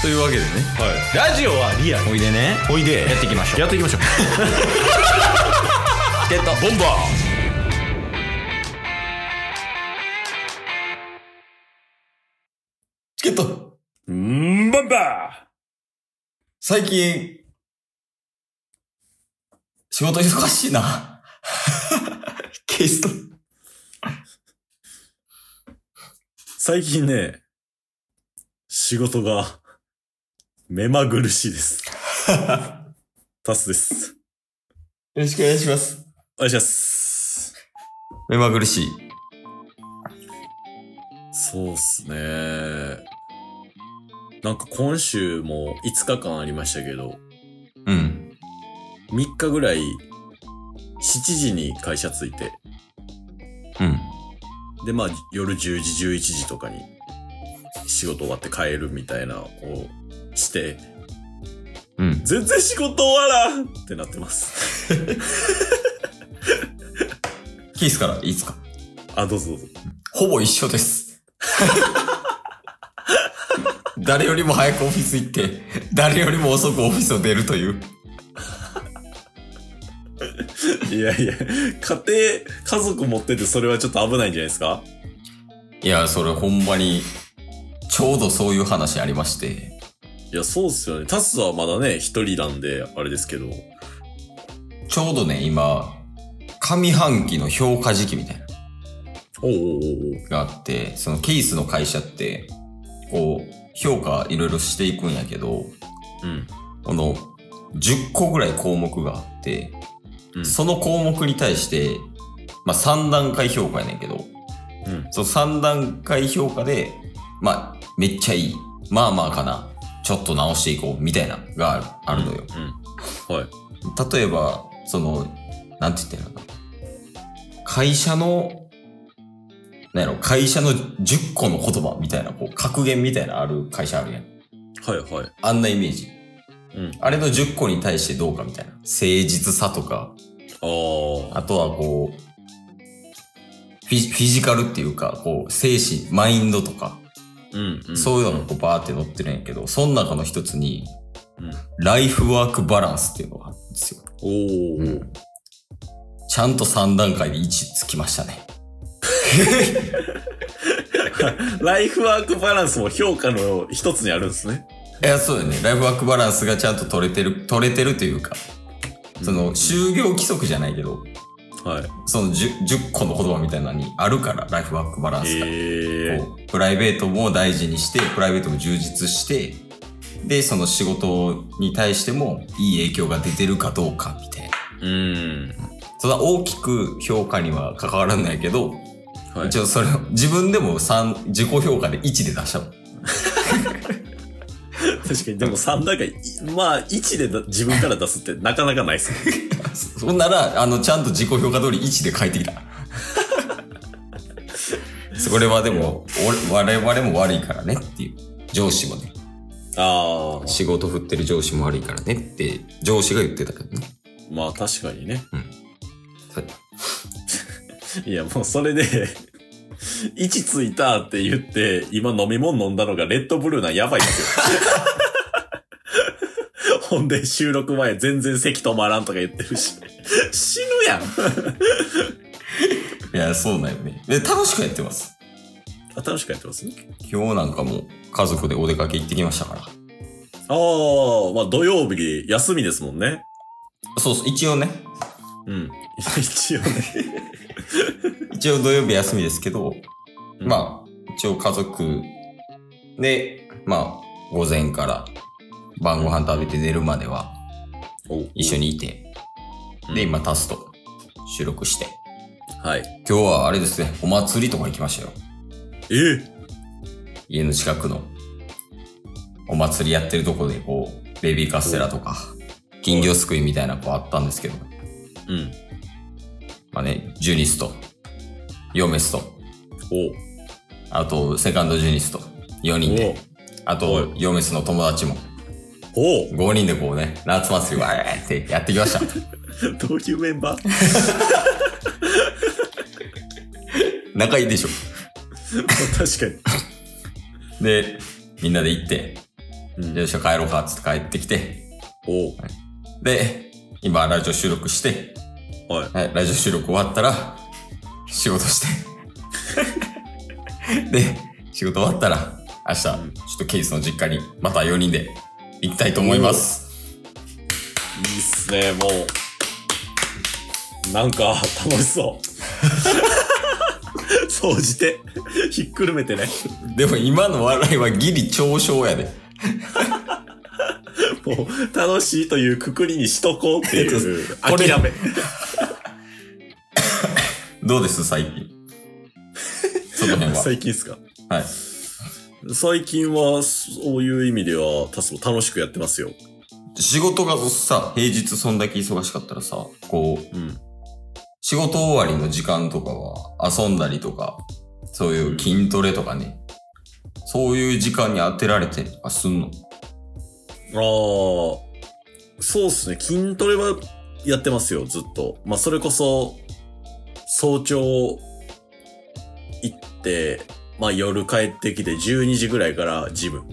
というわけでね、 ラジオはリアル。 おいでね、 おいで。 やっていきましょう。 やっていきましょう。 チケットボンバー。チケットボンバー。 最近仕事忙しいな。ケイスト。 最近ね、仕事が目まぐるしいです。タスです。 よろしくお願いします。 お願いします。 目まぐるしい。 そうっすね。なんか今週も5日間ありましたけど、 うん。 3日ぐらい7時に会社着いて、 うん。 でまあ夜10時11時とかに仕事終わって帰るみたいなのをして、 うん。 全然仕事終わらんってなってます。 ケースからいいですか？ あ、どうぞどうぞ。 ほぼ一緒です。誰よりも早くオフィス行って、誰よりも遅くオフィスを出るという。 いやいや、家族持っててそれはちょっと危ないんじゃないですか？ いや、それほんまに、ちょうどそういう話ありまして。 いや、そうっすよね。タスはまだね、一人なんで、あれですけど。 ちょうどね、今、上半期の評価時期みたいなおうおうおうがあって、そのケースの会社って、こう、評価いろいろしていくんやけど、 うん。 この、10個ぐらい項目があって、 うん、 その項目に対して、まあ、3段階評価やねんけど、 うん、 その3段階評価で、まあ、めっちゃいい。まあまあかな。ちょっと直していこう。みたいな、があるのよ。 うん。はい。 例えば、その、なんて言ったらいいのかな。会社の10個の言葉みたいな、こう、格言みたいなある会社あるやん。 はいはい。 あんなイメージ。 うん。 あれの10個に対してどうかみたいな。誠実さとか。あとはこう、フィジカルっていうか、こう、精神、マインドとか。 うんうん、 そういうのがこうバーって載ってるんやけど、その中の一つに、 うん、 ライフワークバランスっていうのがあるんですよ。 うん、 ちゃんと3段階で1つきましたね。 ライフワークバランスも評価の一つにあるんですね。 いや、そうだよね。ライフワークバランスがちゃんと取れてるというか、その、就業規則じゃないけど、 はい。 その 10個の言葉みたいなのにあるから、ライフワークバランスが。プライベートも大事にして、プライベートも充実して、で、その仕事に対してもいい影響が出てるかどうかみたいな。そんな大きく評価には関わらないけど、はい、一応それを自分でも自己評価で1で出したの。 確かに、でも3段階、まあ1で自分から出すってなかなかないっすね。 そんなら、ちゃんと自己評価通り1で書いてきた。それはでも、我々も悪いからねっていう。上司もね。仕事振ってる上司も悪いからねって上司が言ってたけどね。まあ確かにね。 うん。 いやもうそれで、位置ついたって言って、今飲み物飲んだのがレッドブルーなんやばいですよ。ほんで収録前全然席止まらんとか言ってるし。死ぬやん。 いや、そうなんよね。で、楽しくやってます。 楽しくやってますね。 今日なんかも家族でお出かけ行ってきましたから。 まあ土曜日休みですもんね。 そうそう、一応ね。 うん。一応ね。 一応土曜日休みですけど、まあ、一応家族で、まあ、午前から晩ご飯食べて寝るまでは、一緒にいて、で、今タスと収録して。 はい。 今日はあれですね、お祭りとか行きましたよ。家の近くのお祭りやってるとこでこう、ベビーカステラとか、金魚すくいみたいな子あったんですけど。 うん。 まあね、ジュニスト、ヨメスト、あと、セカンドジュニスト、4人で、あと、ヨメスの友達も、5人でこうね、夏祭りわーってやってきました。 どういうメンバー？ 仲いいでしょ。 確かに。 で、みんなで行って、 よっしゃ帰ろうかっつって帰ってきて、で、今ラジオ収録して、はい、ラジオ収録終わったら、仕事して。で、仕事終わったら、明日、ちょっとケイスの実家に、また4人で行きたいと思います。 いいっすね、もう。なんか、楽しそう。総じて、ひっくるめてね。 でも今の笑いはギリ嘲笑やで。 もう、楽しいというくくりにしとこうっていう、諦め。 どうです最近。その辺は。 最近っすか？ はい。 最近は、そういう意味では、楽しくやってますよ。 仕事がさ、平日そんだけ忙しかったらさ、こう、仕事終わりの時間とかは遊んだりとか、そういう筋トレとかね、そういう時間に当てられてとかすんの？ そうっすね。筋トレはやってますよ、ずっと。まあ、それこそ、早朝行って、まあ、夜帰ってきて12時ぐらいからジム。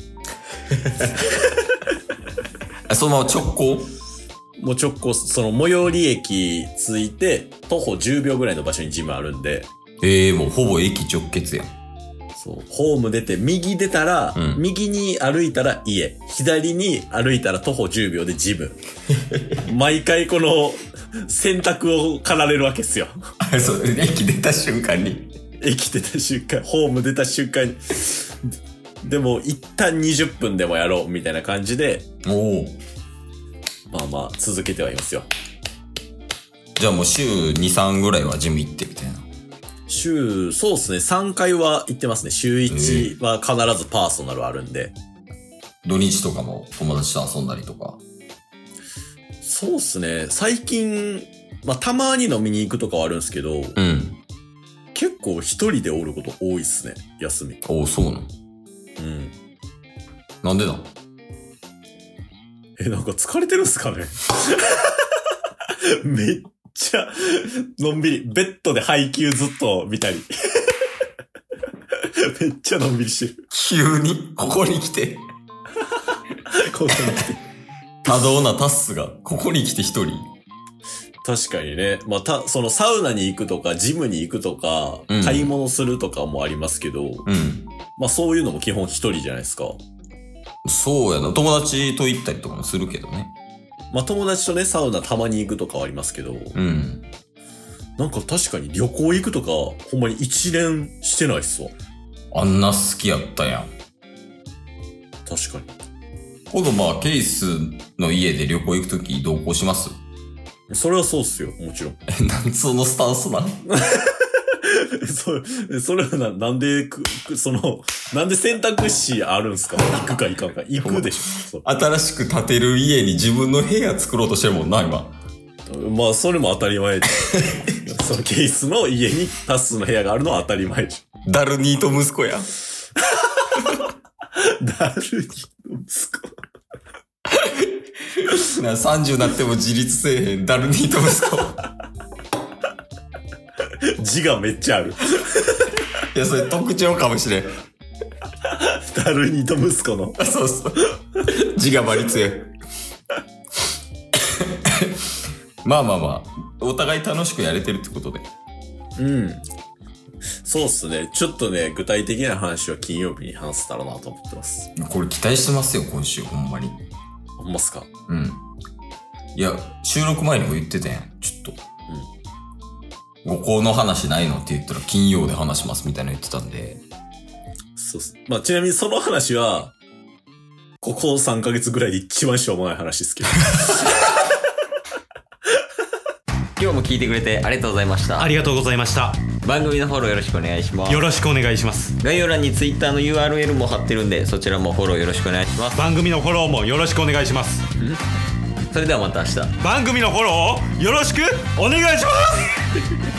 そのまま直行？ もう直行、その最寄り駅着いて、徒歩10秒ぐらいの場所にジムあるんで。 もうほぼ駅直結やん。 そう。ホーム出て、右出たら、右に歩いたら家。左に歩いたら徒歩10秒でジム。毎回この選択を駆られるわけっすよ。 そう、駅出た瞬間に。 駅出た瞬間、ホーム出た瞬間に。でも、一旦20分でもやろう、みたいな感じで。まあまあ、続けてはいますよ。 じゃあもう週2、3ぐらいはジム行ってみたいな。 そうですね。3回は行ってますね。週1は必ずパーソナルあるんで。 土日とかも友達と遊んだりとか。 そうですね。最近、まあたまに飲みに行くとかはあるんですけど、結構一人でおること多いっすね。休み。 そうなの？なんでだ？ なんか疲れてるんすかね？めっちゃ、のんびり、ベッドで配給ずっと見たり。めっちゃのんびりしてる。 急にここに来て。 ここに来て。 多動なタッスが、ここに来て一人。 確かにね。まあ、そのサウナに行くとか、ジムに行くとか、買い物するとかもありますけど、まあそういうのも基本一人じゃないですか。 そうやな。友達と行ったりとかもするけどね。 まあ友達とね、サウナたまに行くとかはありますけど、なんか確かに旅行行くとか、ほんまに一年してないっすわ。 あんな好きやったやん。 確かに。 今度まあケイスの家で旅行行くとき同行します？ それはそうっすよ、もちろん。 そのスタンスなそれはなんで、なんで選択肢あるんすか？行くか行かんか。行くでしょ。 新しく建てる家に自分の部屋作ろうとしてるもんな、今。 まあ、それも当たり前で。そのケースの家にタスの部屋があるのは当たり前でしょ。 ダルニーと息子や。 ダルニーと息子。 30になっても自立せえへん、ダルニーと息子。 字がめっちゃある。 いや、それ特徴かもしれん。 ダルニーと息子の。 そうそう。字がバリ強い。まあまあまあ、お互い楽しくやれてるってことで。 そうっすね。ちょっとね、具体的な話は金曜日に話せたらなと思ってます。 これ期待してますよ、今週、ほんまに。 ほんまっすか？ いや、収録前にも言ってたやん、ちょっと。ご校の話ないのって言ったら金曜で話しますみたいな言ってたんで。 そうっす。まあ、ちなみにその話は、ここ3ヶ月ぐらいで一番しょうもない話ですけど。 今日も聞いてくれてありがとうございました。 ありがとうございました。 番組のフォローよろしくお願いします。 よろしくお願いします。 概要欄に Twitter の URL も貼ってるんで、そちらもフォローよろしくお願いします。 番組のフォローもよろしくお願いします。 それではまた明日。 番組のフォローをよろしくお願いします。